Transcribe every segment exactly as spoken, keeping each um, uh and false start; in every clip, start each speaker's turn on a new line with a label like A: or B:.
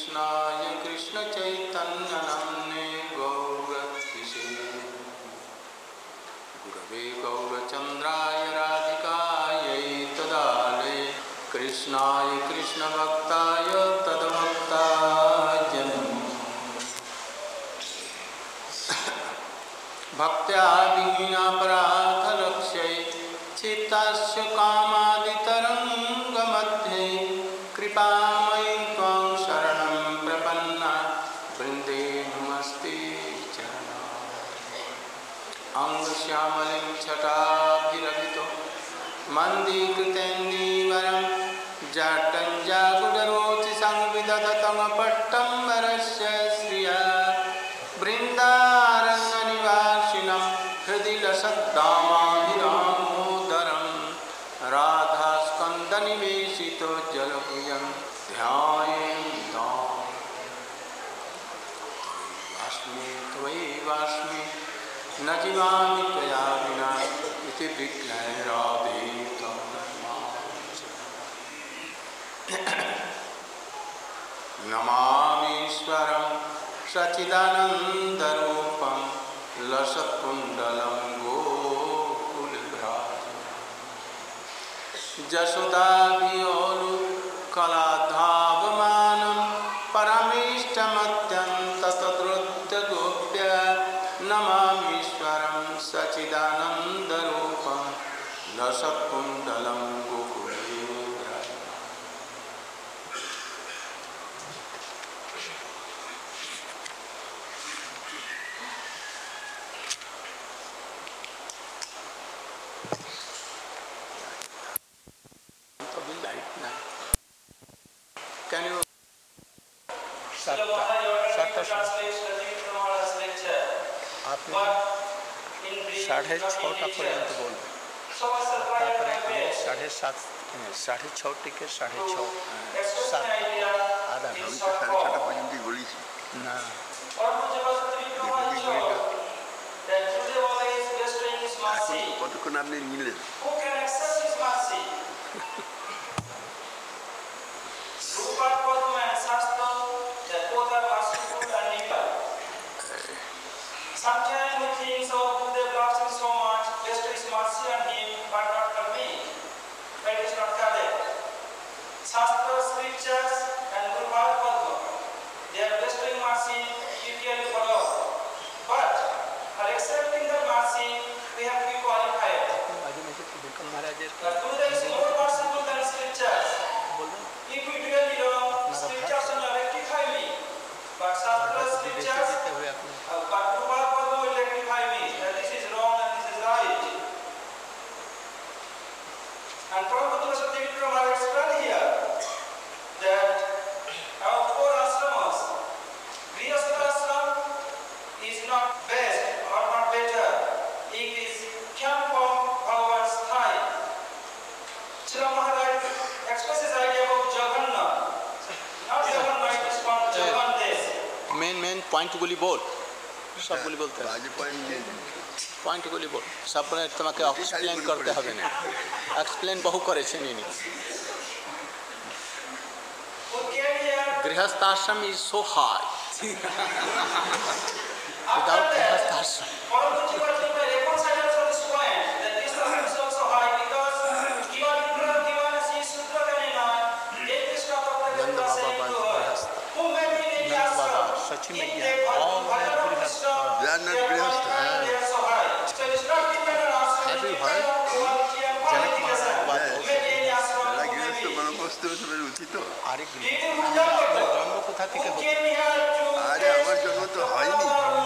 A: कृष्णाय कृष्ण चैतन्य नाम्ने गौरतिसे गुरवे गौरचन्द्राय राधिकायै तदालये कृष्णाय कृष्ण भक्ताय तद्भक्ताय नमः भक्त्या विहीनापराधलक्ष्यै चित्तस्य कामादितरङ्गमध्ये कृपामयि त्वां शरणं प्रपन्ना वृन्दे नमस्ते चरणम् अङ्गश्यामलिं छटाभिरभितो मन्दीकृतेन्दीवरं जाटञ्जागुडरोचिसंविदधतमपट्टम्बरस्य श्रिया बृन्दारण्यनिवासिनं हृदि लसद्दामाभिरामोदरं राधास्कन्दनिवेशितो जलभुजं ध्यायेन्तां वास्मि त्वयैवास्मि न जीवामि त्वया विना इति विज्ञाय राधे त्वं नमामीश्वरं सच्चिदानन्दरूपं लसत्कुण्डलं गोकुलभ्राजं जशोदाभियोलुकलाधावमानं परमेष्टमत्यन्ततद्रुत्यगोप्य नमामीश्वरं सच्चिदानन्दरूपं लसत्कुण्डलं गोकुले भ्राजम् Can you आपने साढ़े छटा पर्यंत बोल साढ़े सात साढ़े छ टिके साढ़े छ सात आधा
B: हम तो साढ़े छटा पर्यंत ही बोली थी
A: ना
B: কতক্ষণ আপনি নিলেন
C: Sometimes we think so, Buddha loves him so much, bestow his mercy on him, but not on me. But it is not correct. Shastra, scriptures, and Guru Bhagavad, they are bestowing mercy equally for all. But for accepting the mercy, we have to be qualified. But Buddha is more merciful than scriptures. If we do any wrong, scriptures will not rectify me. But Shastra, scriptures, uh, but Guru Bhagavad will rectify me that this is wrong and this is right. And Prabhupada Satyavitra Maharaj explained here that our four ashramas, Grihastha ashram is not best or not better. It is Kyampam Bhagavan's thigh. Srila Maharaj expresses idea about Jagannath. Not Jagannath, it is called Jagannath.
A: Main main पॉइंटগুলি বল সবগুলি বলতে হবে
B: আজ point নিয়ে
A: পয়েন্টগুলি বল সবগুলো তোমাকে এক্সপ্লেন করতে হবে না এক্সপ্লেন বহু করেছেন ইনি গৃহস্থাশ্রম ইজ সো হাই উইদাউট গৃহস্থাশ্রম Sachi mein gya all their grihastha
B: they are not grihastha
A: have you heard Janak Maharaj baat
B: এরা গৃহস্থ বনপ্রস্থ সবের উচিত
A: আরে গৃহস্থ আপনার জন্ম কোথা থেকে হচ্ছে
B: আরে আমার জন্ম তো হয়নি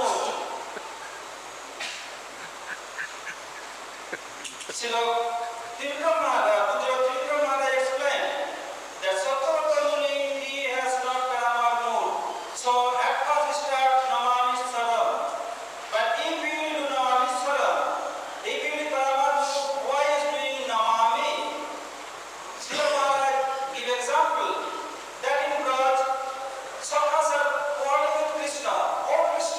C: Srila Tirukam Maharaj, Pujya Tirukam Maharaj explained that Sattvatta Muni, he has not Karamar mood. So at first we start Namami Saram. But if we will do Namami Saram, if we will Karamar mood, why is doing Namami? Srila Maharaj give example that in Braj, Sakha sir quarreled with Krishna. Oh Krishna,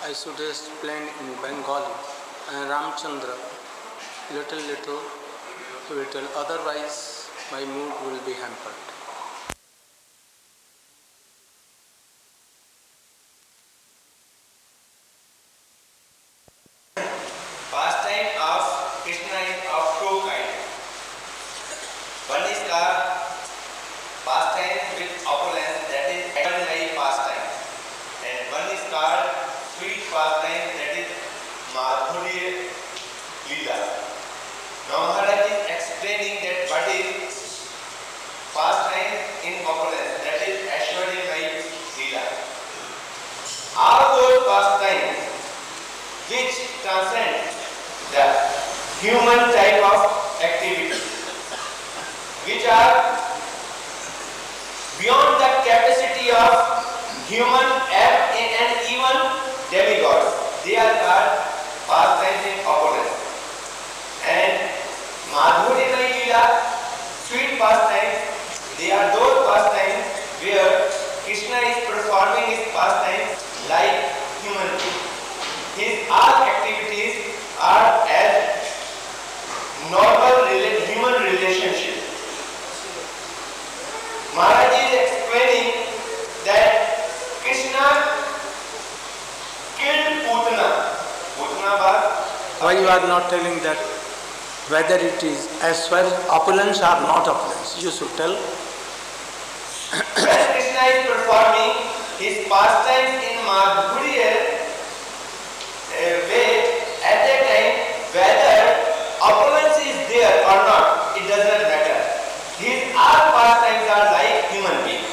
A: I should explain in Bengali and Ramchandra little little little, otherwise my mood will be hampered.
D: Pastime of Krishna is of two kinds. One is the pastime with opulence, that is extraordinary pastime, and one is called sweet pastime, that is Madhurya Leela. Now Maharaj is explaining that what is pastime in opulence, that is Aishwarya Leela. All those pastimes which transcend the human type of activity, which are beyond the capacity of human and even demigods. They are called pastimes in opulence. And Madhurya Leela, sweet pastimes, they are those pastimes where Krishna is performing his pastimes like human being. His all activities are as normal human relationship. Maharaj is explaining that Krishna killed Putana. Putana was.
A: Why you are not telling that whether it is as well opulence or not opulence? You should tell.
D: When Krishna is performing his pastimes in Madhurya way, at that time, whether opulence is there or not, it does not matter. His all pastimes are like human beings.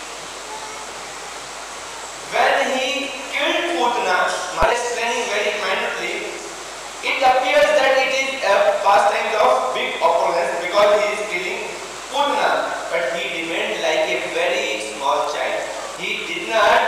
D: When he killed Putana, Maharaj is explaining very minutely, it appears that it is a pastime of big opulence because he is killing Putana, but he remained like a very small child. He did not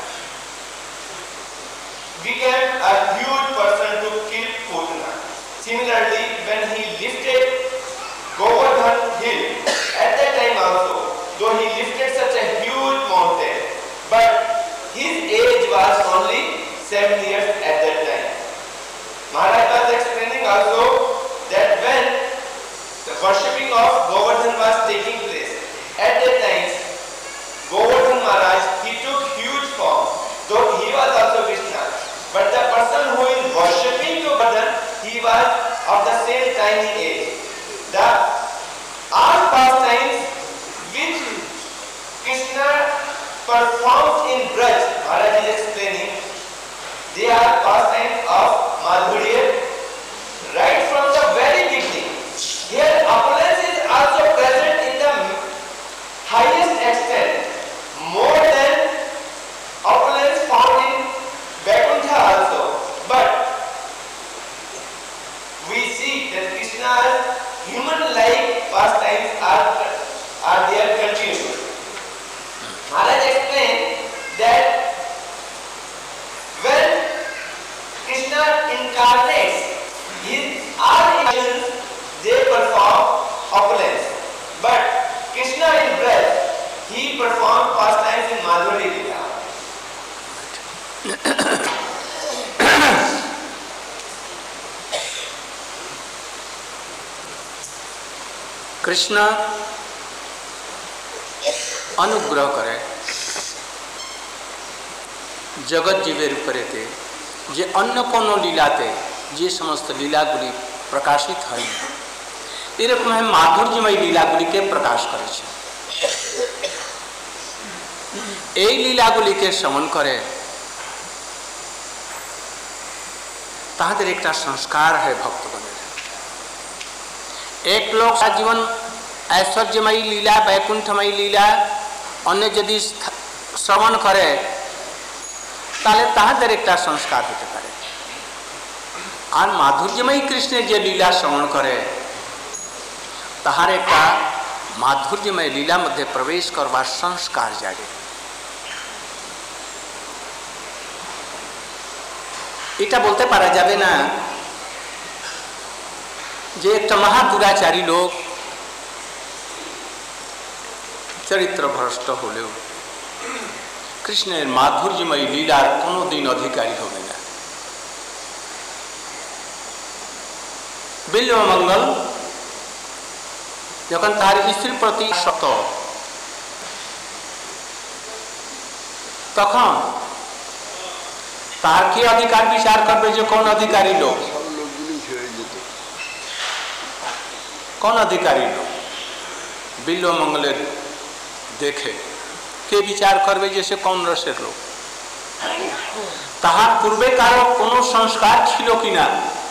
D: became a huge person to kill Putana. Similarly, when he lifted Govardhan hill, at that time also, though he lifted such a huge mountain, but his age was only seven years at that time. Maharaj was explaining also that when the worshipping of Govardhan was taking place, at that time, Govardhan Maharaj, he took huge form, though he was also Krishna. But the person who is worshipping Govardhan, he was of the same tiny age. The all pastimes which Krishna performs in Braj, Maharaj is explaining, they are pastimes of Madhurya right from the very beginning. Here opulence is also present in the highest extent, more than opulence found in Vaikuntha also. But we see that Krishna's human-like pastimes are, are there continued. Maharaj explained that when Krishna incarnates, his all actions, they perform opulence. But Krishna in breath, he performed pastimes in Madhurya Leela.
A: Krishna অনুগ্রহ করে জগৎ জীবের উপরেতে যে অন্য কোনো লীলাতে যে সমস্ত লীলাগুলি প্রকাশিত হয় এরকম মাধুর্যময় লীলাগুলিকে প্রকাশ করেছে। এই লীলাগুলিকে শ্রবণ করে তাদের একটা সংস্কার হয় ভক্তগণের। एक लोग जीवन ऐश्वर्यमयी लीला वैकुंठमयी लीला अन्य यदि श्रवण करे ताहले ताहादेर एकटा संस्कार होते पारे और माधुर्यमयी कृष्णेर जे लीला श्रवण करे ताहार एकटा माधुर्यमय लीला मध्य प्रवेश करवार संस्कार जागे। এটা বলতে পারা যাবে না যে একটা মহাদুরাচারী লোক চরিত্র ভ্রষ্ট হলেও কৃষ্ণের মাধুর্যময় লীলার কোনোদিন অধিকারী হবে না। বিল্বমঙ্গল যখন তার স্ত্রীর প্রতি শত, তখন তার কি অধিকার বিচার করবে যে কোন অধিকারী লোক,
B: সব লোকগুলি ছেড়ে যেত।
A: কোন অধিকারী লোক বিল্বমঙ্গলের দেখে কে বিচার করবে যে সে কোন রসের লোক? তাহার পূর্বে কারো কোনো সংস্কার ছিল কিনা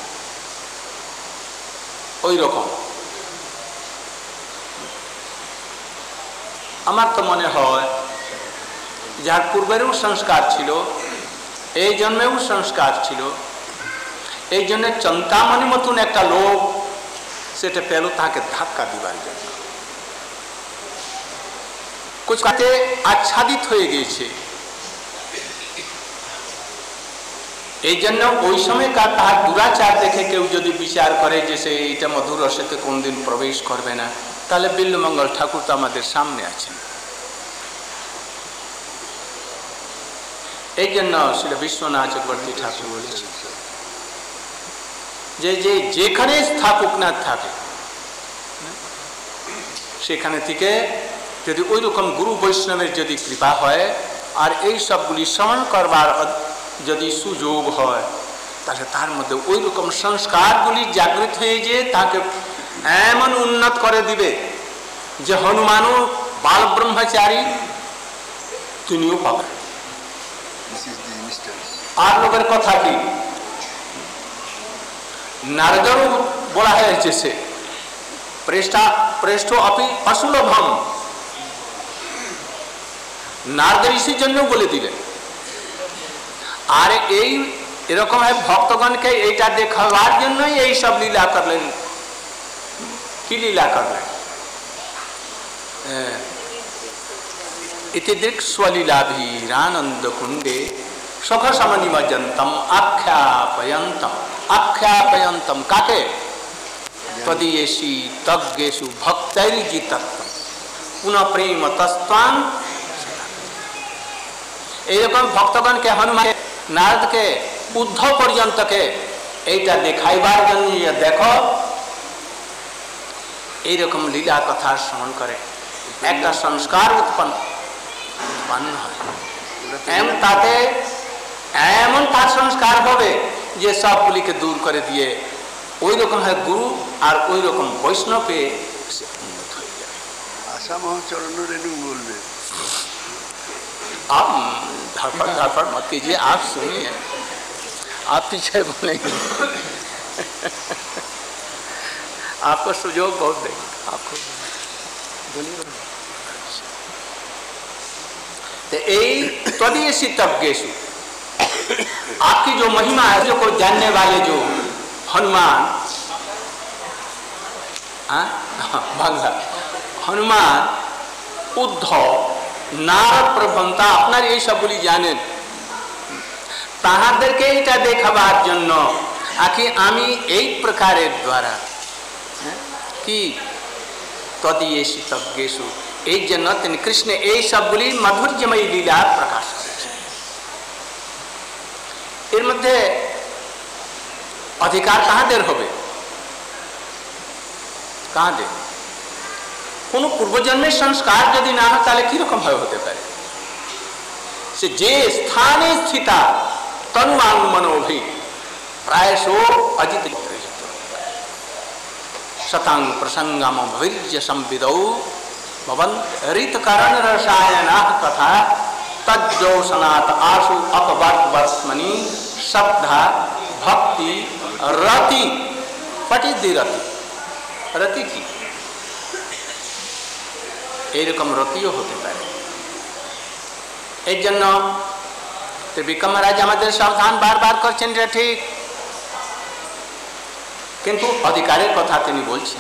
A: ওই রকম। আমার তো মনে হয় যার পূর্বেরও সংস্কার ছিল, এই জন্মেও সংস্কার ছিল, এই জন্য চিন্তামণি মতন একটা লোক সেটা পেল তাকে ধাক্কা দিবার জন্য। কুচকাতে আচ্ছাদিত হয়ে গিয়েছে। এই জন্য ওই সময়কার তার দুরাচার দেখে কেউ যদি বিচার করে যে সে এইটা মধুর রসেতে কোনদিন প্রবেশ করবে না, তাহলে বিল্বমঙ্গল ঠাকুর তো আমাদের সামনে আছেন। এই জন্য শ্রী বিশ্বনাথ চক্রবর্তী ঠাকুর বলেছেন যে যে যেখানে স্থাপক না থাকে সেখানে থেকে যদি ওই রকম গুরু বৈষ্ণবের যদি কৃপা হয় আর এই সবগুলি শ্রবণ করবার যদি সুযোগ হয়, তাহলে তার মধ্যে ওই রকম সংস্কারগুলি জাগ্রত হয়ে যে তাকে এমন উন্নত করে দিবে যে হনুমানও বাল ব্রহ্মচারী তিনিও পাবেন। আর লোকের কথা কি নারদেরও বলা হয়েছে সে প্রেষ্টা প্রেষ্ঠ অপি অসুলভম, নারদ ঋষির জন্য বলে দিলেন। আর এই এরকম ভক্তগণকে এইটা দেখাবার জন্যই এই সব লীলা করলেন। কি লীলা করলেন? ইতি দৃক স্বলীলাভীরানন্দ কুণ্ডে সখ সমনিমজ্জন্তম আখ্যাপয়ন্তম। আখ্যাপয়ন্তম কাকে? তদীয়েষি তজ্ঞেষু ভক্তৈর্জিতত্বম পুনঃ প্রেম তস্ত্বাং। এইরকম ভক্তগণকে হনুমান নারদকে উদ্ধব পর্যন্তকে এইটা দেখাইবার জন্য দেখো এইরকম লীলা কথা শ্রবণ করে একটা সংস্কার উৎপন্ন উৎপন্ন হয়। এমন তাতে এমন তার সংস্কার হবে যে সবগুলিকে দূর করে দিয়ে ওই রকম হয় গুরু আর ওই রকম বৈষ্ণবে সে উন্নত হয়ে যাবে।
B: আশা মহাচরণ রেণু বলবে।
A: आप धड़फड़ धड़फड़ मत कीजिए, आप सुनिए, आप पीछे बोलेंगे। आपको सुजोग बहुत देंगे आपको। बोलिए तो यही त्वदीयसी तज्ञेषु आपकी जो महिमा है जो को जानने वाले जो हनुमान बांग्ला हनुमान उद्धव নারদ প্রভন্তা আপনার এই সবগুলি জানেন, তাহাদেরকে এটা দেখাবার জন্য আকি আমি এই প্রকারের দ্বারা কি তদীয়েষি তজ্ঞেষু, এই জন্য তিনি কৃষ্ণ এই সবগুলি মাধুর্যময়ী লীলা প্রকাশ করেছেন। এর মধ্যে অধিকার কাহাদের হবে? কাহাদের? কোনো পূর্বজন্মের সংস্কার যদি না হয় তাহলে কিরকম ভাবে হতে পারে? সে যে স্থানে স্থিতা তনুয়াং মনোভি প্রায়শ অজিত শতাং প্রসঙ্গম বীর্য সংবিদৌ ভবন ঋতকরণ রসায়না তথা তজ্জোষণাৎ আশু অপবর্তমনি শ্রদ্ধা ভক্তি রতি। হোয়াট ইজ দি রতি? রতি কি? এইরকম রতিও হতে পারে। এই জন্য ত্রিবিক্রম মহারাজ আমাদের সাবধান বারবার করছেন যে ঠিক, কিন্তু অধিকারের কথা তিনি বলছেন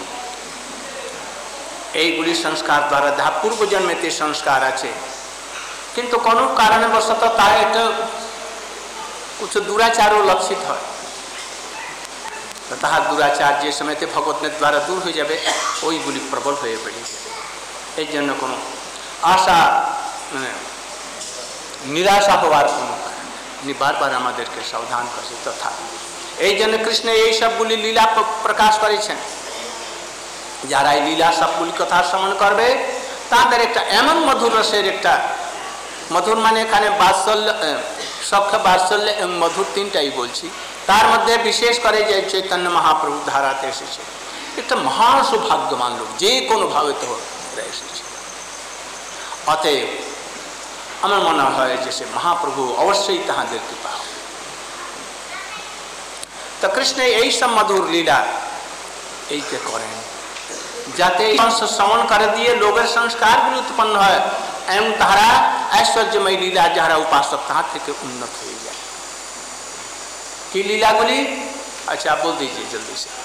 A: এইগুলি সংস্কার দ্বারা যাহা পূর্বজন্মেতে সংস্কার আছে, কিন্তু কোনো কারণবশত তার একটা কিছু দুরাচারও লক্ষিত হয়, তো তাহার দুরাচার যে সময়তে ভগবতের দ্বারা দূর হয়ে যাবে ওইগুলি প্রবল হয়ে বেড়ে যাবে। এই জন্য কোনো আশা মানে নিরাশা হওয়ার কোনো কারণ নেই। বারবার আমাদেরকে সাবধান করছে তথা এই জন্য কৃষ্ণ এই সবগুলি লীলা প্রকাশ করেছেন। যারা এই লীলা সবগুলি কথা শ্রবণ করবে তাদের একটা এমন মধুর রসের একটা, মধুর মানে এখানে বাৎসল্য, সখ্য বাৎসল্য এবং মধুর তিনটাই বলছি, তার মধ্যে বিশেষ করে যে চৈতন্য মহাপ্রভু ধারাতে এসেছে একটা মহা সৌভাগ্যবান লোক, যে কোনো ভাবে তো এসেছে। অতএব আমার মনে হয় যে সে মহাপ্রভু অবশ্যই তাহাদের কৃপা। তো কৃষ্ণ এই সব মধুর লীলা এইকে করেন যাতে শ্রবণ করে দিয়ে লোকের সংস্কারগুলি উৎপন্ন হয় এবং তাহারা ঐশ্বর্যময় লীলা যারা উপাসক তাহার থেকে উন্নত হয়ে যায়। কি লীলাগুলি? আচ্ছা বল दीजिए जल्दी से।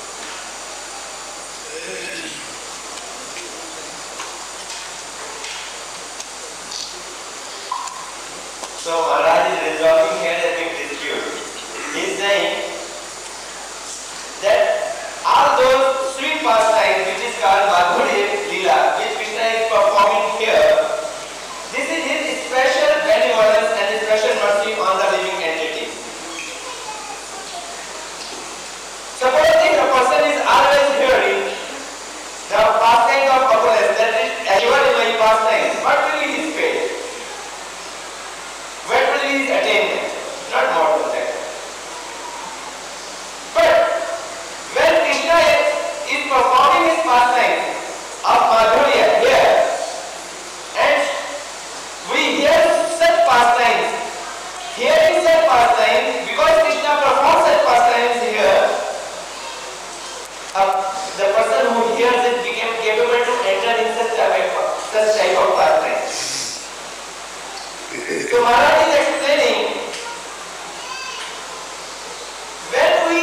D: So Maharaj is resolving here a big dispute. He is saying that all those sweet pastimes which is called Madhurya Leela, which Krishna is performing here, this is his special benevolence and his special mercy on the living entities. Supposing a person is always hearing the pastimes of opulence, that is given in my pastimes, what will be his fate? What will be his attainment? Not more than that. But when Krishna is, is performing his pastimes of Madhurya here, and we hear such pastimes, hearing such pastimes, because Krishna performs such pastimes here, uh, the person who hears it became capable to enter in such type of, such type of pastimes. So Maharaj is explaining, when we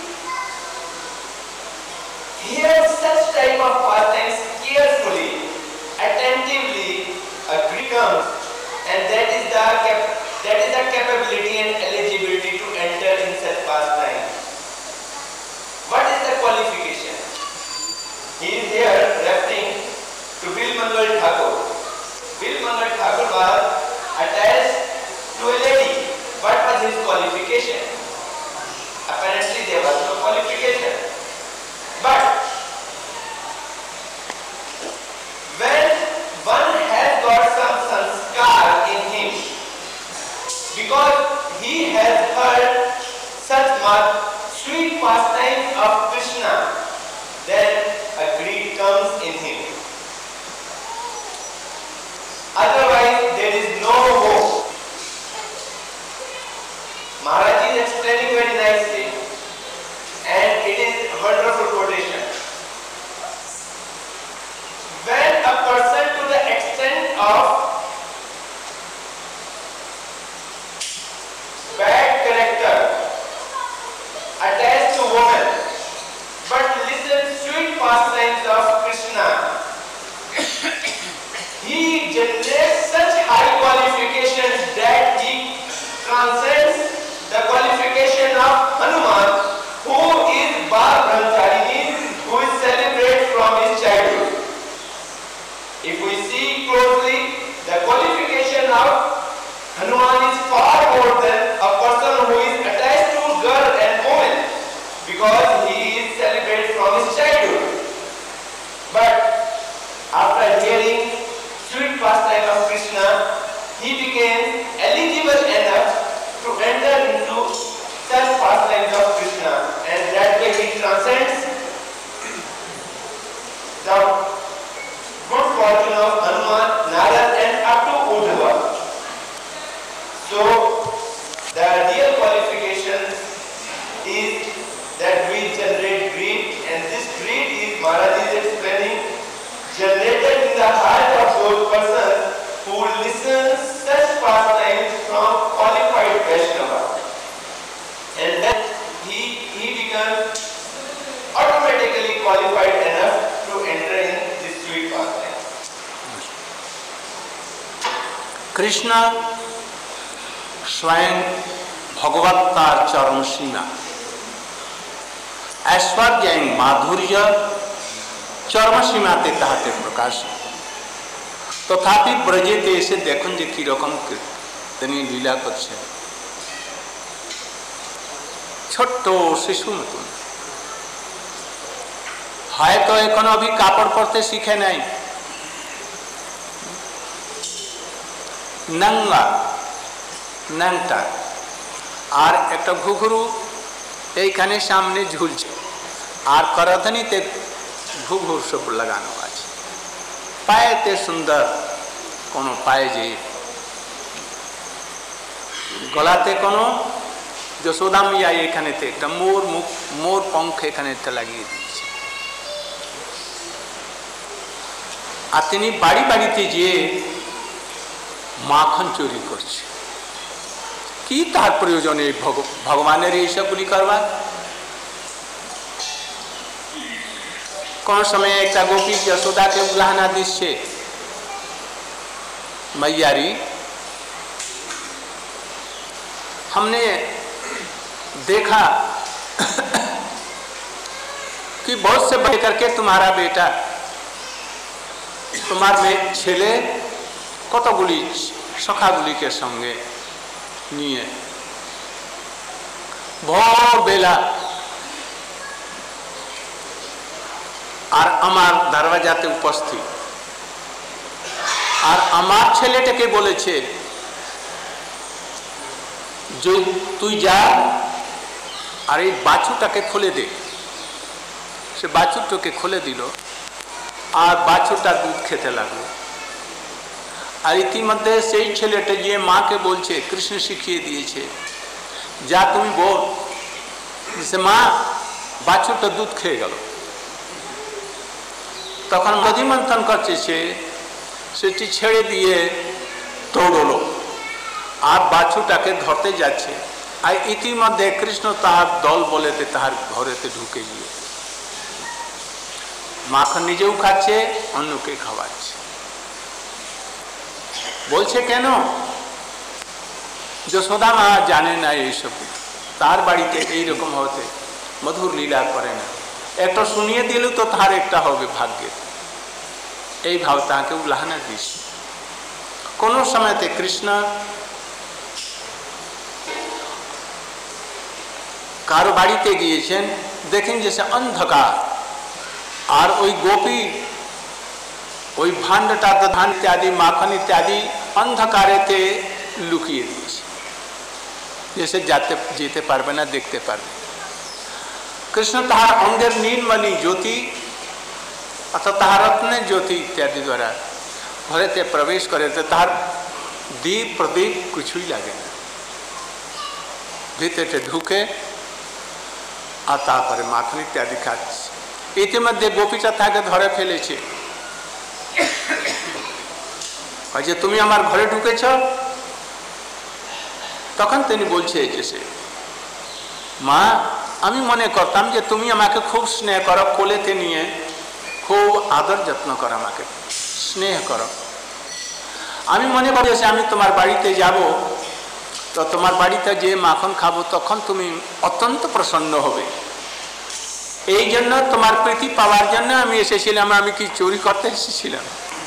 D: hear such type of pastimes carefully, attentively, a Greek comes, and that is the cap that is the capability and eligibility to enter in such pastimes. What is the qualification? He is here referring to Bilmangal Thakur. Bilmangal Thakur was attached to a lady. What was his qualification? Apparently there was no qualification. But when one has got some sanskar in him, because he has heard such sweet pastimes of Krishna, then a greed comes in him. Otherwise, there is no hope. Maharaj is explaining very nicely, and it is a wonderful quotation. When a person to the extent of bad character attached to woman, but listen sweet pastimes of Krishna, he generates such high qualifications that he transcends the qualification of Hanuman, who is Bal Brahmachari, who is celebrated from his childhood. If we see closely, the qualification of Hanuman is far more than a person who is attached to girl and woman, because he is celebrated from his childhood. But after hearing sweet pastime of Krishna, he became eligible enough to enter into such pastimes of Krishna, and that way he transcends the good fortune of Hanuman, Narad, and up to Uddhava. So the real qualification is that we generate greed, and this greed is, Maharaj is explaining, generated in the heart of those persons who listen such pastimes from qualified Vaishnava. And then he, he becomes automatically qualified enough to enter in this sweet pastime.
A: Krishna स्वयं भगवत्तार चरम सीमा ऐश्वर्य माधुर्य चरम सीमाते ताहाते प्रकाश तथापि ब्रजेते एसे देखुन जे कि रकम তিনি লীলা করছেন। ছোট্ট শিশু মতন, হয়তো এখনো অভি কাপড় পরতে শিখে নাই, নাঙ্গা ন্যাংটা, আর একটা ঘুঘুরু এইখানে সামনে ঝুলছে, আর করধনীতে ঘুঘুর সব লাগানো আছে, পায়েতে সুন্দর কোনো পায়ে, গলাতে কোনো যশোদা মিয়া এখানেতে একটা মোর মুখ মোর পঙ্খ এখানে লাগিয়ে দিয়েছে। আর তিনি বাড়ি বাড়িতে গিয়ে মাখন চুরি করছে। কি তার প্রয়োজন এই ভগবানের এইসবগুলি করবার? কোন সময় একটা গোপী যশোদাকে উলাহনা দিচ্ছে, मैयारी हमने देखा कि बहुत से बढ़ करके तुम्हारा बेटा তোমার ছেলে কতগুলি সখাগুলিকে সঙ্গে নিয়ে ভোর বেলা আর আমার দরওয়াজাতে উপস্থিত, আর আমার ছেলেটাকে বলেছে যে তুই যা আর এই বাছুরটাকে খুলে দে। সে বাছুরটাকে খুলে দিল আর বাছুরটা দুধ খেতে লাগলো। আর ইতিমধ্যে সেই ছেলেটা গিয়ে মাকে বলছে, কৃষ্ণ শিখিয়ে দিয়েছে, যা তুমি বল। সে মা বাছুরটা দুধ খেয়ে গেল। তখন মধিমন্থন করছে সে, সেটি ছেড়ে দিয়ে দৌড়লো আর বাছুরটাকে ধরতে যাচ্ছে। আর ইতিমধ্যে কৃষ্ণ তাহার দল বলেতে তাহার ঘরেতে ঢুকে গিয়ে মাখন নিজেও খাচ্ছে, অন্যকে খাওয়াচ্ছে। বলছে কেন? যশোদা মা জানে না এইসব, তার বাড়িতে এইরকম হতে মধুর লীলা করে না, একটা শুনিয়ে দিলেও তো তার একটা হবে ভাগ্যের, এই ভাব তাকে উলাহনা দিস। কোন সময়তে কৃষ্ণ কারো বাড়িতে গিয়েছেন, দেখেন যে সে অন্ধকার, আর ওই গোপী ওই ভান্ডটা ধান ইত্যাদি মাখন ইত্যাদি অন্ধকারেতে লুকিয়ে দিয়েছে, যেসে যাতে যেতে পারবে না, দেখতে পারবে। কৃষ্ণ তাহার অঙ্গের নীলমণি জ্যোতি অর্থাৎ তাহার রত্নের জ্যোতি ইত্যাদি দ্বারা ঘরেতে প্রবেশ করে, তাহার দীপ প্রদীপ কিছুই লাগে না, ভিতরে ঢুকে আর তারপরে মাখন ইত্যাদি খাচ্ছে। ইতিমধ্যে গোপীটা তাকে ধরে ফেলেছে, যে তুমি আমার ঘরে ঢুকেছ। তখন তিনি বলছে যে সে মা, আমি মনে করতাম যে তুমি আমাকে খুব স্নেহ করো, কোলেতে নিয়ে খুব আদর যত্ন করো, আমাকে স্নেহ করো। আমি মনে করি যে আমি তোমার বাড়িতে যাব, তো তোমার বাড়িতে যে মাখন খাবো তখন তুমি অত্যন্ত প্রসন্ন হবে। এই জন্য তোমার প্রীতি পাওয়ার জন্য আমি এসেছিলাম, আমি কি চুরি করতে এসেছিলাম?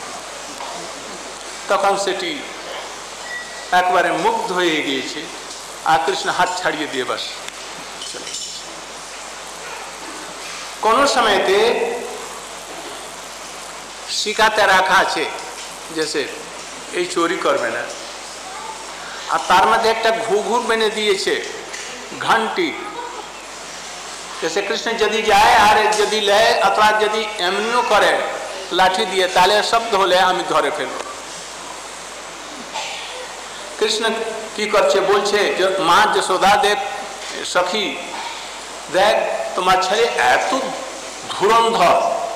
A: তখন সেটি একবারে মুগ্ধ হয়ে গিয়েছে, আর কৃষ্ণ হাত ছাড়িয়ে দিয়ে বাস। কোন সময়তে শিখাতে রাখা আছে যে এই চুরি করবে না, আর তার মধ্যে একটা ঘুঘুর বেনে দিয়েছে ঘন্টি, जैसे कृष्ण यदि जाए और यदि ले अथवा यदि एमनिও करे लाठी दिए ताले शब्द होले आमी धरे फेलব। कृष्ण की करছে বলছে যে মা যশোদা দেখ সখী দেখ তোমার ছেলে এত ধুরন্ধর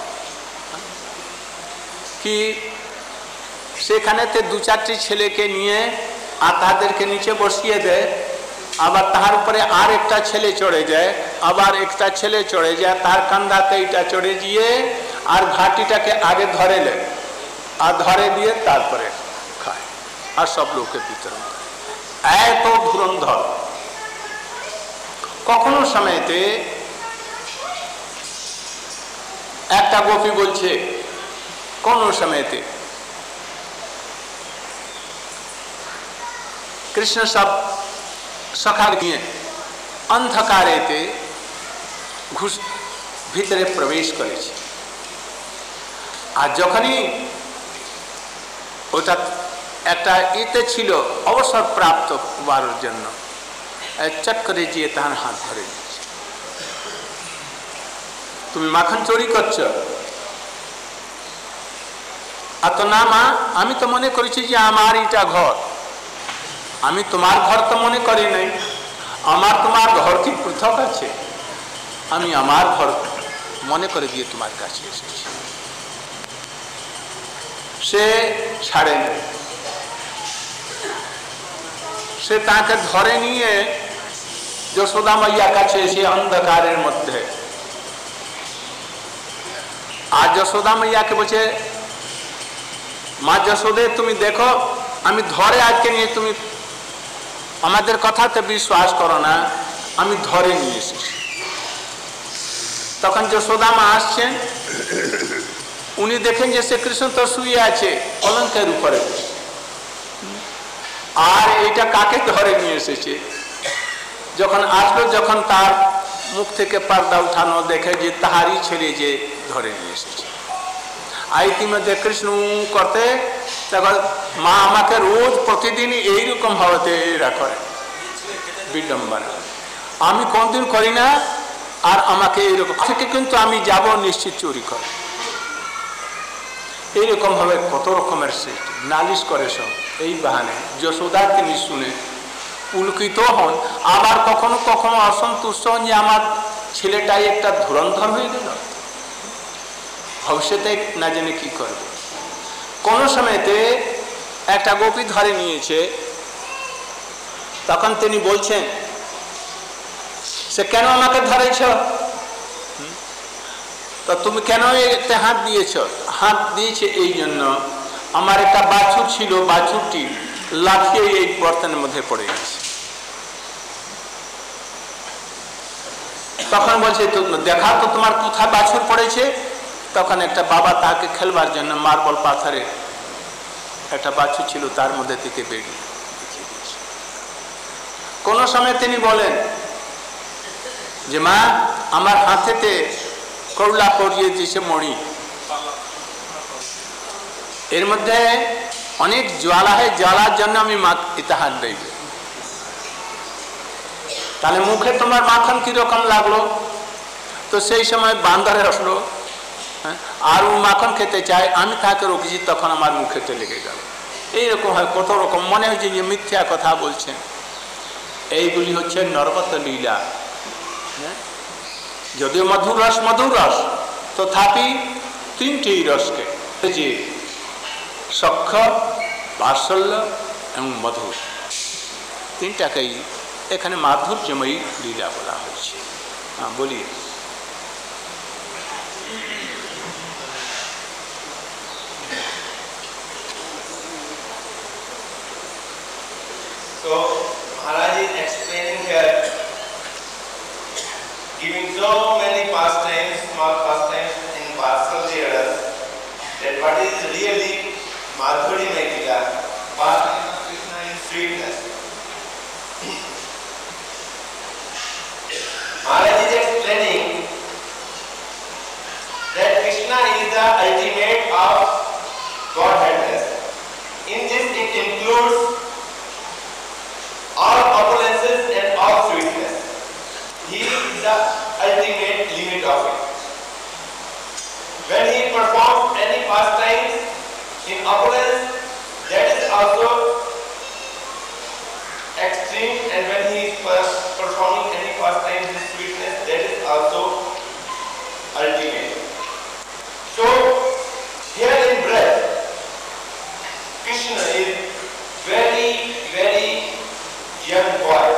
A: কি সেখানেতে দু চারটি ছেলেকে নিয়ে আর তাদেরকে নিচে বসিয়ে দেয়, আবার তার উপরে আর একটা ছেলে চড়ে যায়, আবার একটা ছেলে চড়ে যায়, তার কান্ধাতে এটা চড়ে গিয়ে আর ঘাটিটাকে আগে ধরে নেয় আর ধরে দিয়ে তারপরে খায় আর সব লোককে বিতরণ করে। এত ধুরন্ধর। কখনো সময়তে একটা গোপী বলছে, কোন সময়তে কৃষ্ণ সব সখার নিয়ে অন্ধকারেতে ঘুষ ভিতরে প্রবেশ করেছে। আর যখনই ওটা একটা ইতে ছিল অবসর প্রাপ্ত হওয়ার জন্য, চট করে গিয়ে তার হাত ধরে দিয়েছে, তুমি মাখন চুরি করছ। আর তো না মা, আমি তো মনে করেছি যে আমার এটা ঘর, আমি তোমার ঘর তো মনে করি নাই, আমার তোমার ঘর কি পৃথক আছে, আমি আমার ঘর মনে করে দিয়ে তোমার কাছে এসেছি। সে ছাড়েনি, সে তাকে ধরে নিয়ে যশোদা মাইয়া কাছে এসে অন্ধকারের মধ্যে, আর যশোদা মাইয়াকে বলছে, মা যশোদে তুমি দেখো আমি ধরে আজকে নিয়ে, তুমি আমাদের কথাতে বিশ্বাস করো না, আমি ধরে নিয়ে এসেছি। তখন যশোদা মা আসছেন, উনি দেখেন যে শ্রীকৃষ্ণ তো শুয়ে আছে কলঙ্কের উপরে, আর এটা কাকে ধরে নিয়ে এসেছে। যখন আসলো, যখন তার মুখ থেকে পর্দা উঠানো, দেখে যে তাহারই ছেলে যে ধরে নিয়ে এসেছে। আর ইতিমধ্যে কৃষ্ণ করতে, তখন মা আমাকে রোজ প্রতিদিন এইরকম হওয়াতে এরা করে বিড়ম্বনা, আমি কোনদিন করি না, আর আমাকে এইরকম থেকে কিন্তু আমি যাব নিশ্চিত চুরি করে। এইরকম ভাবে কত রকমের সৃষ্টি নালিশ করে সব এই বাহানে। যশোদা তিনি শুনে পুলকিত হন, আবার কখনো কখনো অসন্তুষ্ট হন যে আমার ছেলেটাই একটা ধুরন্ধর হয়ে গেল, ভবিষ্যতে না জানে কি করবে। কোন সময়তে একটা গোপী ধরে নিয়েছে, তখন তিনি বলছেন, সে কেন আমাকে ধরেছ, তো তুমি কেন এতে হাত দিয়েছ। হাত দিয়েছে এই জন্য, আমার একটা বাছুর ছিল, বাছুরটি লাফিয়ে এই বর্তনের মধ্যে পড়ে গেছে। তখন বলছে, দেখা তো তোমার কোথায় বাছুর পড়েছে। তখন একটা বাবা তাকে খেলবার জন্য মার্বল পাথরে একটা বাছুর ছিল, তার মধ্যে থেকে বেরিয়ে দেখিয়ে দিয়েছে। কোন সময় তিনি বলেন যে মা আমার হাতেতে করলা পরিয়ে দিয়েছে মণি, এর মধ্যে অনেক জ্বালা হয়, জ্বালার জন্য আমি এতে হাত দেব। তাহলে মুখে তোমার মাখন কিরকম লাগলো। তো সেই সময় বান্দরে আসলো, আর ও মাখন খেতে চায়, আমি তাকে রুখেছি, তখন আমার মুখেতে লেগে গেল। এইরকম হয় কত রকম, মনে হচ্ছে যে মিথ্যা কথা বলছেন। এইগুলি হচ্ছে নরবত লীলা। যদিও মধুর রস মধুর রস, তথাপি তিনটি রসকে, যে সখ্য, বাৎসল্য এবং মধুর, তিনটাকেই এখানে মাধুর্যময়ী লীলা বলা হয়েছে। হ্যাঁ বলিয়ে।
D: So Maharaj is explaining here, giving so many pastimes, small pastimes in Vatsal Leelas, that what is really Madhuri Lila, pastime of Krishna in sweetness. Maharaj is explaining that Krishna is the ultimate of Godheadness. In this it includes all opulences and all sweetness. He is the ultimate limit of it. When he performs any pastimes in opulence, that is also extreme, and when he is performing any pastimes in sweetness, that is also ultimate. So here in breath, Krishna is very, very young boy,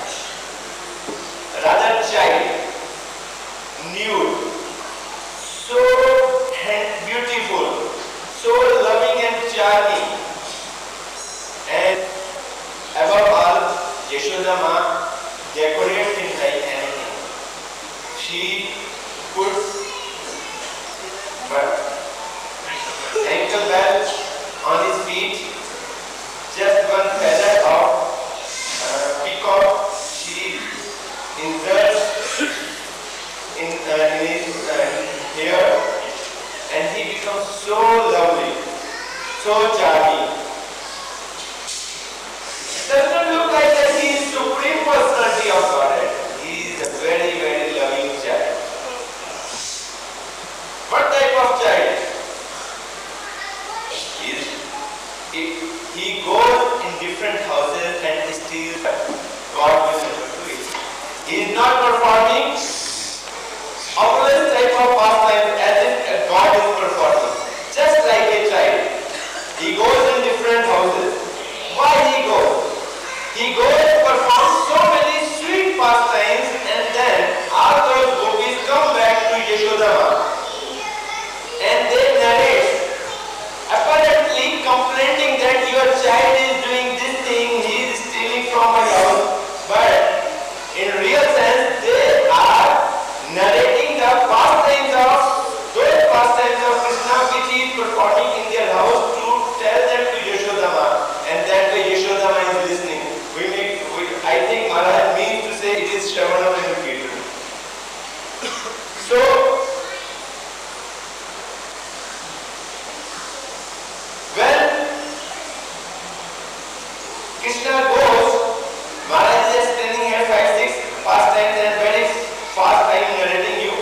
D: rather child, nude, so beautiful, so loving and charming, and above all, Yashoda Ma decorates him like anything. She puts ankle belt on his feet, just one feather of uh, peacock she in he goes in different houses and steals. God will never do it. He is not performing opulent type of pastime as if God is performing. Just like a child. He goes in different houses. Why he goes? He goes to perform so many sweet pastimes, and then all those gopis come back to Yashoda and they narrate, apparently complaining that your child is doing this thing, he is stealing from my house, but in real sense they are narrating the pastimes of those pastimes of Krishna which he is performing in their house to tell them to Yashodama, and that way Yashodama is listening. We make, we, I think Maharaj means to say it is Shravanam and Kirtan. So, when Krishna goes, Maharaj is explaining here five, six pastimes and very fast I am narrating you.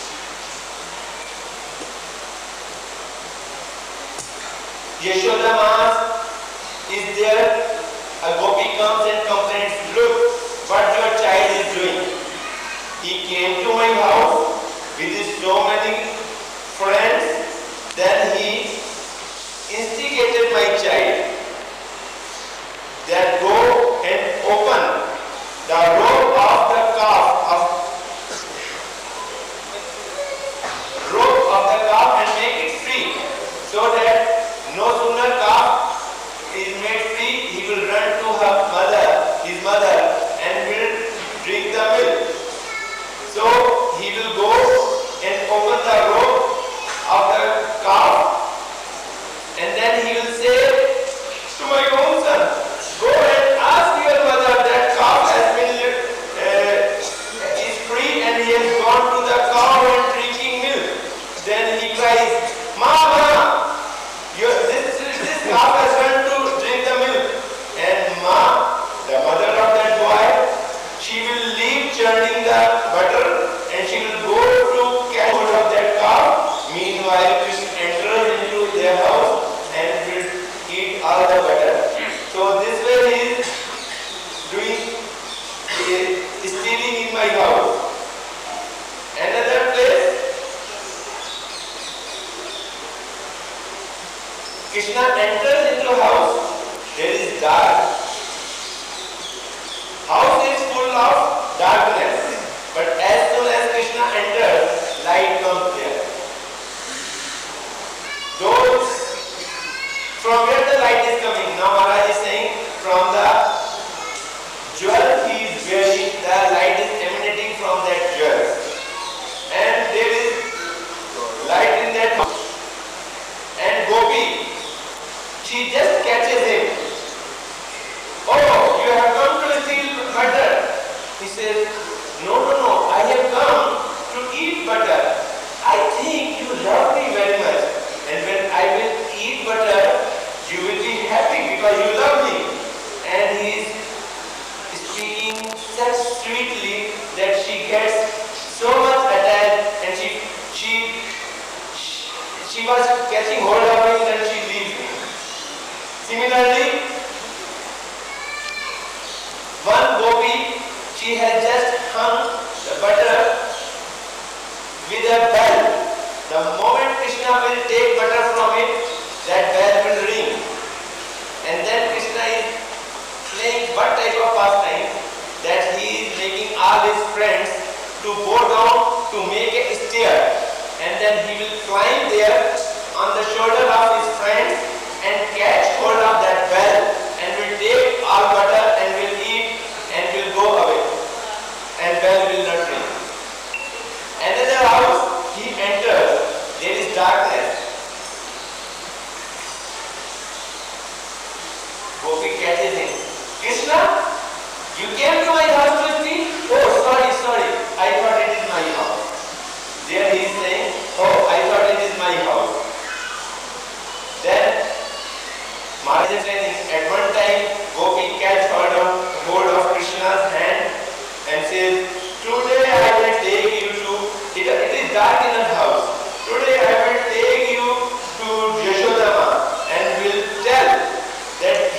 D: Yashoda Ma is there. A gopi comes and complains, look what your child is doing. He came to my house with his so many friends, then he instigated my child that go and open the robe of the calf of robe of the calf and make it free, so that no sooner calf is made free, he will run to her mother, his mother, and will drink the milk. So he will go and open the robe of the calf, and then he will say to my own son, go and ask your mother that calf has been uh, is free and he has gone to the cow and drinking milk. Then he cries, Mama, your, this, this calf has run to drink the milk. And Ma, the mother of that boy, she will leave churning the butter and she will go to catch hold of that cow. Meanwhile, Krishna enters into their house and will eat all the butter. So this way he is doing, is stealing in my house. Another place, Krishna enters into house, there is dark. House is full of darkness, but as soon as Krishna enters, light comes there. Those, from where the light is coming? Now Maharaj is saying, from the jewel he is wearing, the light is emanating from that jewel. And there is light in that house. And Gopi, she just catches him. Oh, you have come to steal butter. He says, no, no, no, I have come to eat butter. I think you love me very much. And when I will eat butter, you will be happy because you love me. And he is speaking such sweetly that she gets so much attached, and she, she, she was catching hold of him and she leaves him. Similarly, one gopi, she has just hung the butter with a bell. The moment Krishna will take butter from it, that bell will ring. And then Krishna is playing what type of pastime? That he is making all his friends to go down to make a stair. And then he will climb there on the shoulder of his friends and catch hold of that bell and will take all butter and will eat and will go away. And bell will not ring. Another house he enters, there is darkness. Gopi catches him. Krishna, you came to my house to steal? Oh, sorry, sorry. I thought it is my house. There he is saying, oh, I thought it is my house. Then Maharaj is saying, at one time, Gopi catch hold of, hold of Krishna's hand and says, today I will take you to, it, it is dark in the house. Today I will take you to Yashodama and will tell that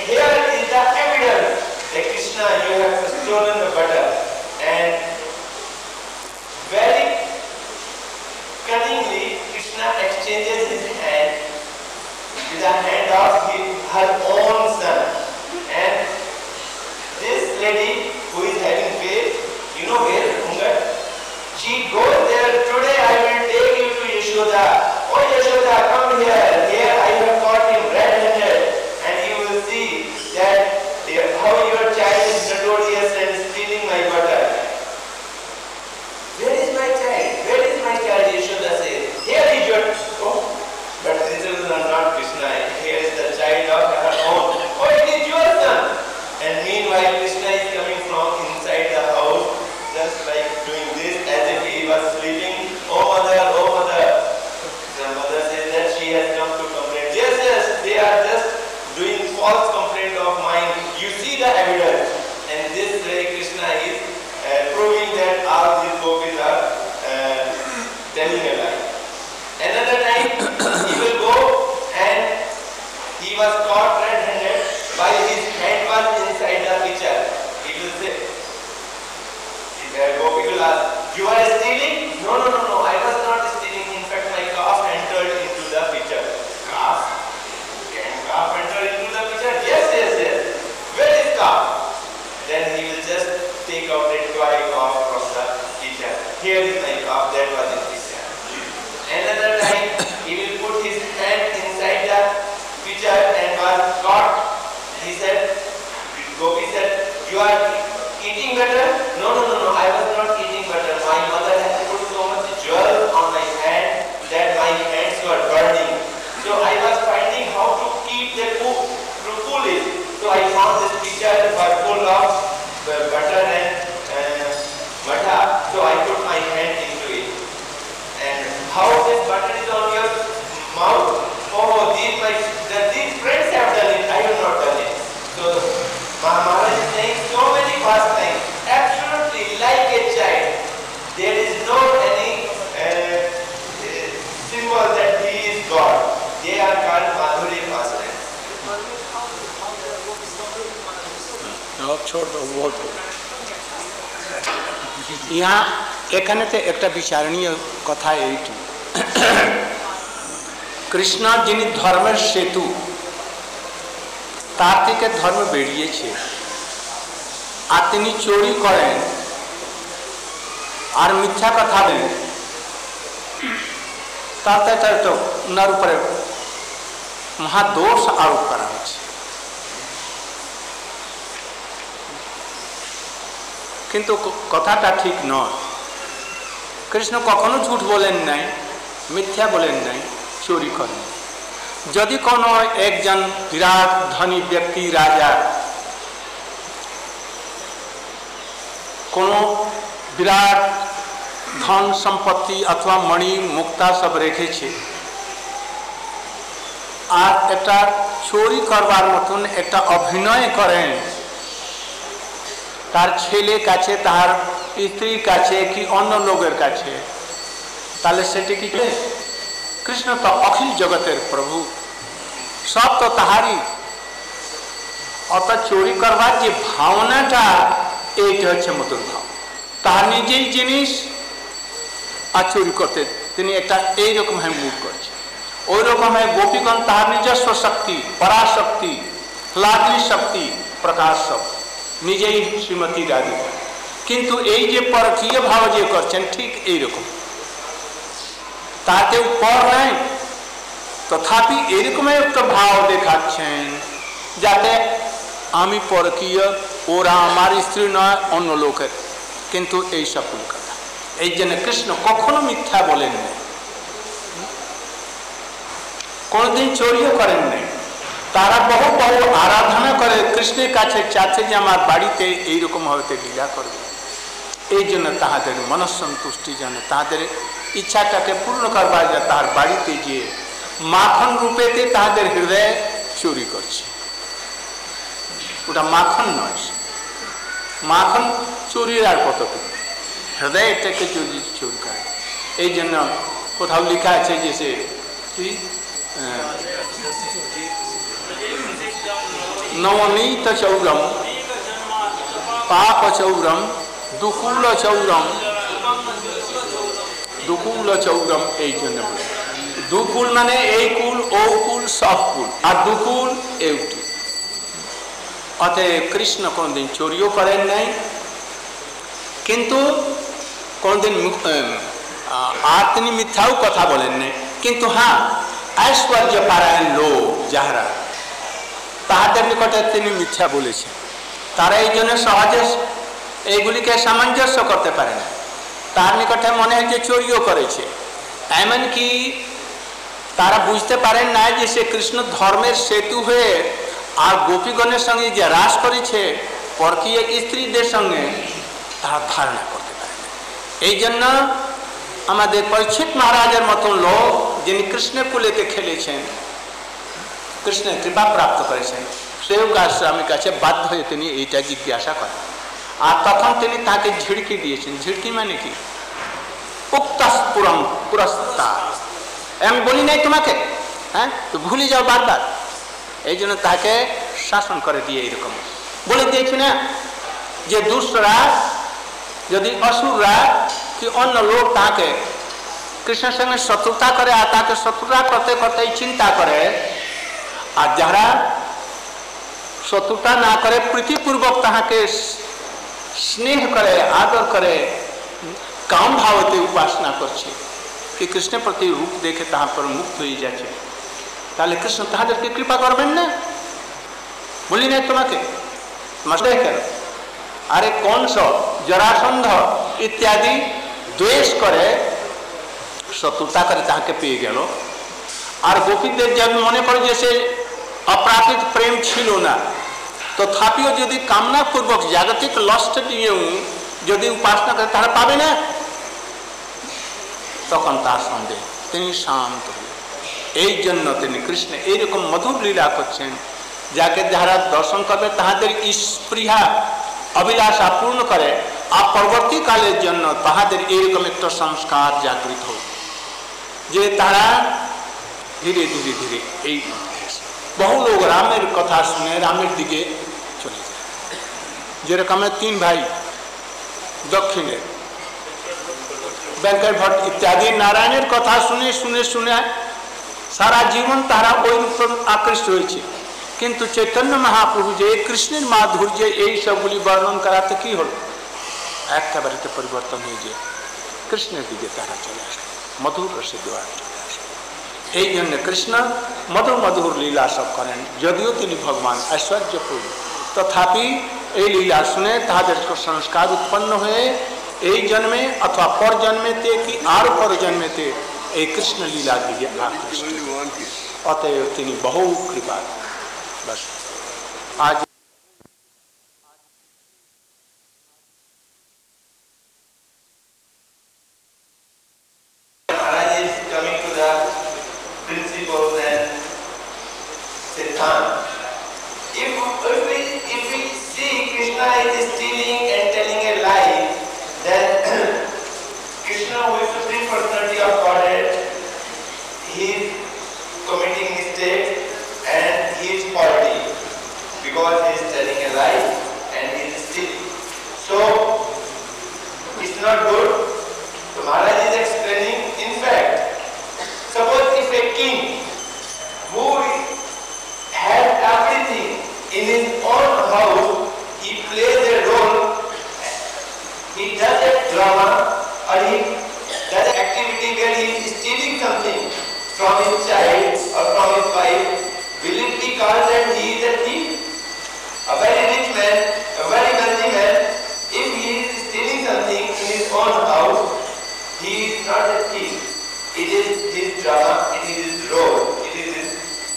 D: you are eating butter? No, no, no, no, I was not eating butter. My mother had put so much jewel on my hand that my hands were burning. So I was finding how to keep the cook coolish. So I found this pitcher were full of uh, butter and uh, matha. So I put my hand into it. And how this butter is on your mouth? Oh, these my the, these friends have done it. I have not done it. So Maharaj is saying so many fast things, absolutely like a child. There is no any uh, uh, symbol that he is God. They are called Madhuri fasteners.
A: छोड़ दो बहुत यहाँ এখানে একটা বিচারণীয় কথা এইটি কৃষ্ণ যিনি ধর্মের সেতু তার থেকে ধর্ম বেরিয়েছে আর তিনি চুরি করেন আর মিথ্যা কথা বলেন তাতে তো ওনার উপরে মহাদোষ আরোপ করা হচ্ছে কিন্তু কথাটা ঠিক নয় কৃষ্ণ কখনো ঝুট বলেন নাই মিথ্যা বলেন নাই চুরি করেন যদি কোনো একজন বিরাট ধনী ব্যক্তি রাজা কোনো বিরাট ধন সম্পত্তি অথবা মণি মুক্তা সব রেখেছে আর একটা চুরি করবার মতন একটা অভিনয় করেন তার ছেলে কাছে তার স্ত্রীর কাছে কি অন্য লোকের কাছে তাহলে সেটি কি কৃষ্ণ তো অখিল জগতের প্রভু সব তো তাহারই অত চুরি করবার যে ভাবনাটা এইটা হচ্ছে মধুর ভাব তার নিজেই জিনিস আর চুরি করতে তিনি একটা এইরকম ভাবে মুভ করছে ওই রকম ভাবে গোপীগণ তাহার নিজস্ব শক্তি পরাশক্তি লাদনী শক্তি প্রকাশ শক্তি নিজেই শ্রীমতী রাধিকা কিন্তু এই যে পরকীয় ভাব যে করছেন ঠিক এইরকম তাতে উপর নাই তথাপি এরকম একটা ভাব দেখাচ্ছেন যাতে আমি পরকীয় ওরা আমার স্ত্রী নয় অন্য লোকের কিন্তু এই সকল কথা এই জন্য কৃষ্ণ কখনো মিথ্যা বলেন নাই কোনদিন চুরিও করেন নাই তারা বহু বহু আরাধনা করে কৃষ্ণের কাছে চাচ্ছে যে আমার বাড়িতে এইরকম হয়তো লীলা করবে এই জন্য তাহাদের মনঃসন্তুষ্টি জন্য তাহাদের ইচ্ছাটাকে পূর্ণ করবার জন্য তার বাড়িতে গিয়ে মাখন রূপেতে তাহাদের হৃদয় চুরি করছে ওটা মাখন নয় মাখন চুরির আর কত হৃদয় এটাকে চুরি চুরি করে এই জন্য কোথাও লেখা আছে যে সে কি নবনীত চৌরম পাপ চৌরম দুকুল চৌরম দুকুল চৌরম এই জন্য দুকুল মানে এই কুল ও কুল সব কুল আর দুকুল এইটি অতএব কৃষ্ণ কোনদিন চুরিও করেন নাই কিন্তু কোনদিন আর তিনি মিথ্যাও কথা বলেন নাই কিন্তু হ্যাঁ ঐশ্বর্য পারায়ণ লোক যাহারা তাহাদের নিকটে তিনি মিথ্যা বলেছেন তারা এই জন্য সহজে এইগুলিকে সামঞ্জস্য করতে পারে না তার নিকটে মনে হয় যে চুরিও করেছে এমনকি তারা বুঝতে পারেন না যে সে কৃষ্ণ ধর্মের সেতু হয়ে আর গোপীগণের সঙ্গে যে রাস করেছে পরকীয় স্ত্রীদের সঙ্গে তারা ধারণা করতে পারে না এই জন্য আমাদের পরীক্ষিত মহারাজের মতন লোক যিনি কৃষ্ণের কুলেতে খেলেছেন কৃষ্ণের কৃপা প্রাপ্ত করেছেন সেও স্বামীর কাছে বাধ্য হয়ে তিনি এইটা জিজ্ঞাসা করেন আর তখন তিনি তাকে ঝিড়কি দিয়েছেন ঝিড়কি মানে কি উক্তস্ফুরম পুরস্তার আমি বলি নাই তোমাকে হ্যাঁ তো ভুলে যাও বারবার এই জন্য তাকে শাসন করে দিয়ে এইরকম বলে দিয়েছি না যে দুষ্টরা যদি অসুররা কি অন্য লোক তাকে কৃষ্ণের সঙ্গে শত্রুতা করে আর তাকে শত্রুতা করতে করতে চিন্তা করে আর যারা শত্রুতা না করে প্রীতিপূর্বক তাহাকে স্নেহ করে আদর করে কাম ভাবতে উপাসনা করছে कि कृष्ण प्रति रूप देखे ताहा पर मुक्त हो जाए ताहले कृष्ण ताहादेरके कृपा करबेन ना बोली ना तुम्हें मस्ते करो আরে কংস জরাসন্ধ ইত্যাদি দ্বেষ করে শত্রুতা করে তাকে পেয়ে গেল। আর গোপীদের যেমন মনে করে যে সে অপ্রাকৃত প্রেম ছিল না, তথাপিও যদি কামনাপূর্বক জাগতিক লষ্ট নিয়েও যদি উপাসনা করে তারা পাবে না, তখন তার সন্দেহ তিনি শান্ত হলেন। এই জন্য তিনি কৃষ্ণ এইরকম মধুর লীলা করছেন, যাকে যারা দর্শন করবে তাহাদের স্পৃহা অভিলাষা পূর্ণ করে, আর পরবর্তীকালের জন্য তাহাদের এইরকম একটা সংস্কার জাগৃত হোক যে তারা ধীরে ধীরে ধীরে এই বহু লোক রামের কথা শুনে রামের দিকে চলে যায়। যেরকম তিন ভাই দক্ষিণের वेंकट भट्ट इत्यादि नारायणের কথা শুনে শুনে শুনে সারা জীবন তারা ওই রূপে আকৃষ্ট হয়েছে। কিন্তু চৈতন্য মহাপ্রভু যে কৃষ্ণের মাধুর্য এই সবগুলি বর্ণন করাতে কি হলো, একেবারে পরিবর্তন হয়ে যায়, কৃষ্ণের দিকে তারা চলে আসে, মধুর রসে দেওয়ার চলে আসে। এই জন্য কৃষ্ণ মধুর মধুর লীলা সব করেন, যদিও তিনি ভগবান ঐশ্বর্যপূর্ণ, তথাপি এই লীলা শুনে তাদের সংস্কার উৎপন্ন হয়ে এই জন্মে অথবা পর জন্মেতে কি আর পর জন্মেতে এই কৃষ্ণ লীলা দিকে আকৃষ্ট, অতএব তিনি বহু কৃপা। बस आज
D: Maharaj is coming to the principles and siddhant. If, if we if we see Krishna is stealing and telling a lie, then Krishna, who is supreme personality of Godhead, he is committing mistakes and he is faulty because he is telling a lie and he is stealing. So it's not good. So Maharaj is explaining, in fact, suppose if a king who has everything in his own house, he plays a role, he does a drama or he does an activity where he is stealing something from his child or from his wife, will it be called that he is a thief? A very rich man, a very wealthy man, if he is stealing something in his own house, he is not a thief. It is his drama, it is his role, it is his...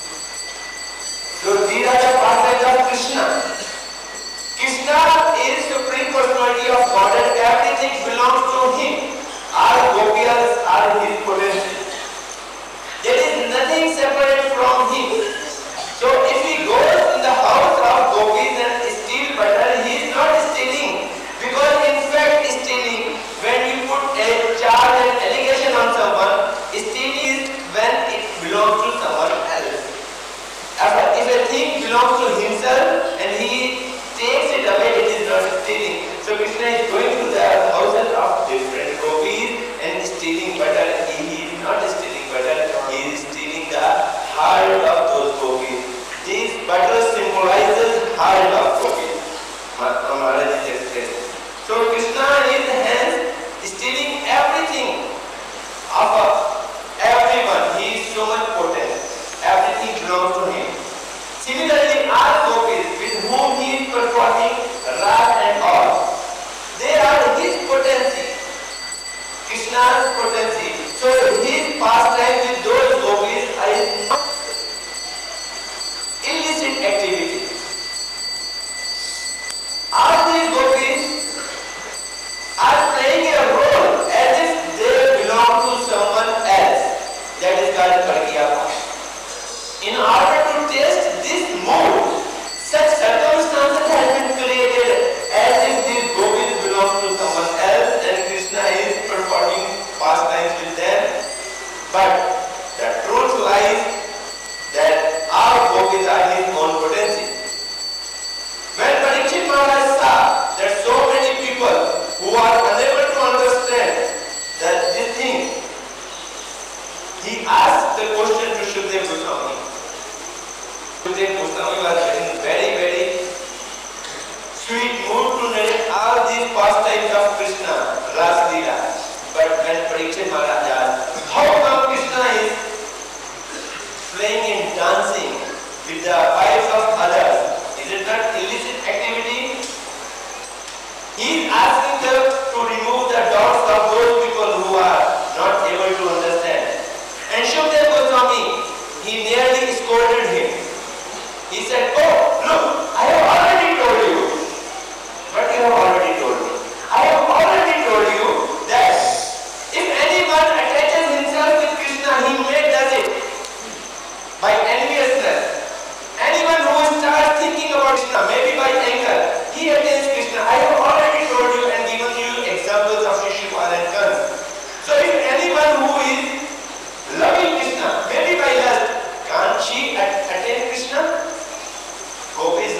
D: So these are the pastimes of Krishna. Krishna is supreme personality of God and everything belongs to him. Our gopiyas are his potential. There is nothing separate from him. So if he goes in the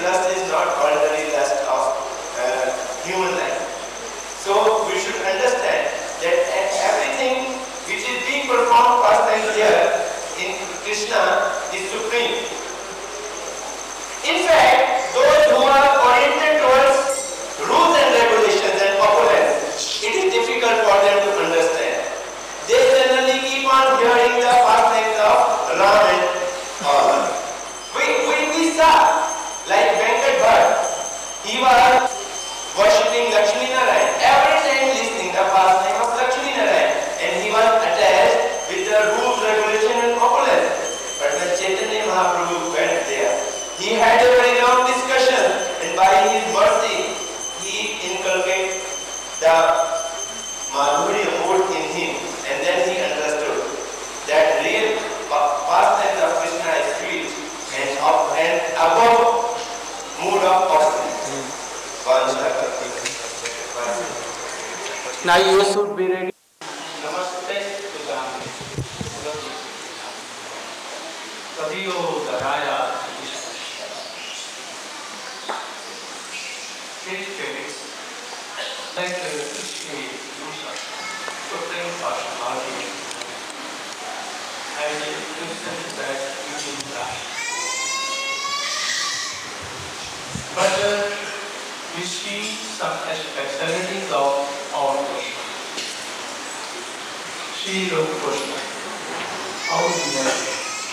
D: lust is not ordinary lust of uh, human life. So we should understand that everything which is being performed pastime here in Krishna is supreme. In fact, those who are oriented towards rules and regulations and opulence, it is difficult for them to understand. They generally keep on hearing the pastimes of Ram and all. We, we, we saw, like Venkat Bhatt, he was worshipping Lakshmi Narayan. Every time listening the pastime of Lakshmi Narayan, and he was attached with the rules, regulation and opulence. But when Chaitanya Mahaprabhu went there, he had a very long discussion, and by his mercy, he inculcated the Madhurya mood in him, and then he understood that real pastime of Krishna is sweet and, up, and above mood of opulence.
A: Now you should be ready.
E: नमस्ते कवियो दराया His critics like Krishna Musa, Supreme Personality, and the Christian that is in that. But uh, we see some specialities of our Krishna. Sri Rupa Krishna, how do you know?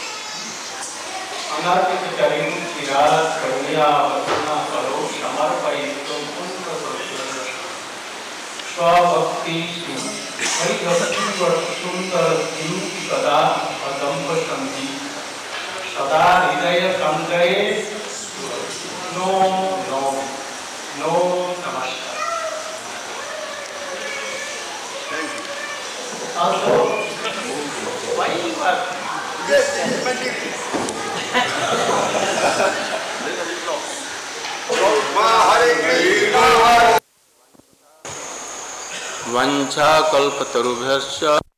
E: अनार्पित करीम किरात करुणा वचना करो समर्पयितुम पुण्य सुंदर स्वभक्ति हरि भक्ति वर सुंदर द्यूति कदा अदम्भ संधि सदा हृदय संजय नो नो नो नमस्कार. Also, why you are
A: वंशा कल्पतरुभ्यश्च